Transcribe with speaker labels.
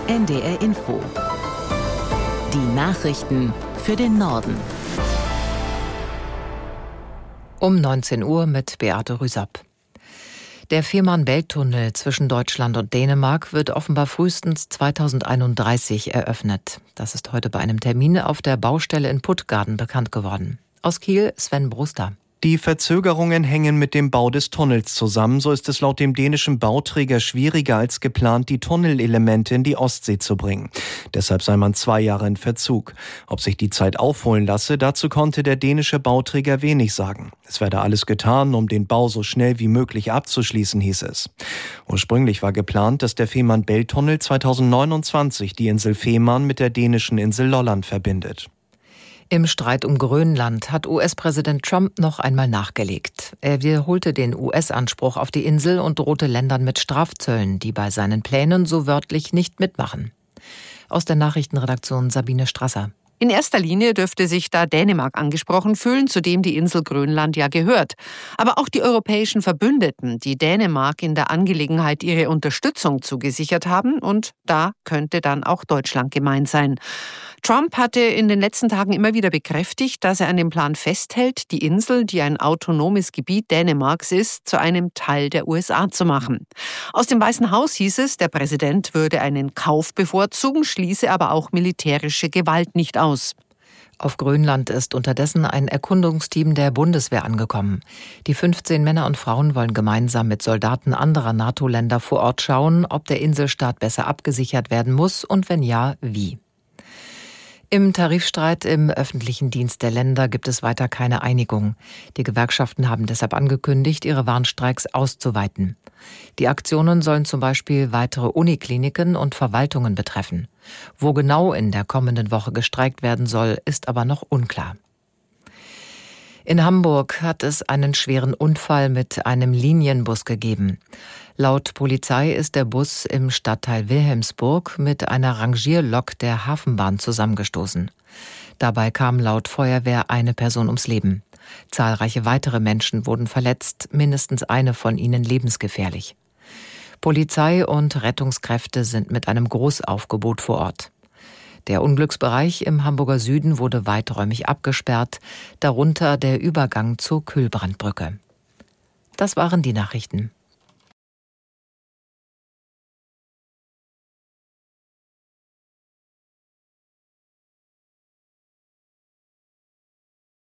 Speaker 1: NDR Info. Die Nachrichten für den Norden.
Speaker 2: Um 19 Uhr mit Beate Rüsapp. Der Fehmarn-Belt-Tunnel zwischen Deutschland und Dänemark wird offenbar frühestens 2031 eröffnet. Das ist heute bei einem Termin auf der Baustelle in Puttgarden bekannt geworden. Aus Kiel Sven Bruster.
Speaker 3: Die Verzögerungen hängen mit dem Bau des Tunnels zusammen. So ist es laut dem dänischen Bauträger schwieriger als geplant, die Tunnelelemente in die Ostsee zu bringen. Deshalb sei man 2 Jahre in Verzug. Ob sich die Zeit aufholen lasse, dazu konnte der dänische Bauträger wenig sagen. Es werde alles getan, um den Bau so schnell wie möglich abzuschließen, hieß es. Ursprünglich war geplant, dass der Fehmarn-Belt-Tunnel 2029 die Insel Fehmarn mit der dänischen Insel Lolland verbindet.
Speaker 2: Im Streit um Grönland hat US-Präsident Trump noch einmal nachgelegt. Er wiederholte den US-Anspruch auf die Insel und drohte Ländern mit Strafzöllen, die bei seinen Plänen so wörtlich nicht mitmachen. Aus der Nachrichtenredaktion Sabine Strasser.
Speaker 4: In erster Linie dürfte sich da Dänemark angesprochen fühlen, zu dem die Insel Grönland ja gehört. Aber auch die europäischen Verbündeten, die Dänemark in der Angelegenheit ihre Unterstützung zugesichert haben. Und da könnte dann auch Deutschland gemeint sein. Trump hatte in den letzten Tagen immer wieder bekräftigt, dass er an dem Plan festhält, die Insel, die ein autonomes Gebiet Dänemarks ist, zu einem Teil der USA zu machen. Aus dem Weißen Haus hieß es, der Präsident würde einen Kauf bevorzugen, schließe aber auch militärische Gewalt nicht aus.
Speaker 2: Auf Grönland ist unterdessen ein Erkundungsteam der Bundeswehr angekommen. Die 15 Männer und Frauen wollen gemeinsam mit Soldaten anderer NATO-Länder vor Ort schauen, ob der Inselstaat besser abgesichert werden muss und wenn ja, wie. Im Tarifstreit im öffentlichen Dienst der Länder gibt es weiter keine Einigung. Die Gewerkschaften haben deshalb angekündigt, ihre Warnstreiks auszuweiten. Die Aktionen sollen zum Beispiel weitere Unikliniken und Verwaltungen betreffen. Wo genau in der kommenden Woche gestreikt werden soll, ist aber noch unklar. In Hamburg hat es einen schweren Unfall mit einem Linienbus gegeben. Laut Polizei ist der Bus im Stadtteil Wilhelmsburg mit einer Rangierlok der Hafenbahn zusammengestoßen. Dabei kam laut Feuerwehr eine Person ums Leben. Zahlreiche weitere Menschen wurden verletzt, mindestens eine von ihnen lebensgefährlich. Polizei und Rettungskräfte sind mit einem Großaufgebot vor Ort. Der Unglücksbereich im Hamburger Süden wurde weiträumig abgesperrt, darunter der Übergang zur Kühlbrandbrücke. Das waren die Nachrichten.